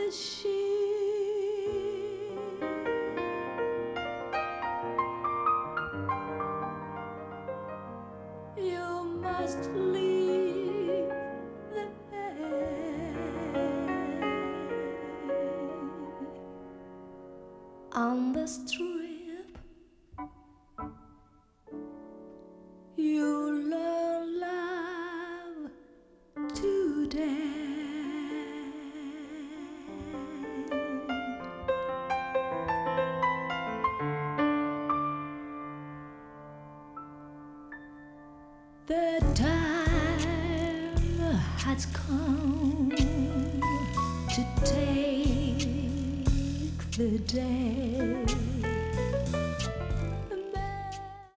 sheep. You must leave the hay on the strip. You learn love today. The time has come to take the day.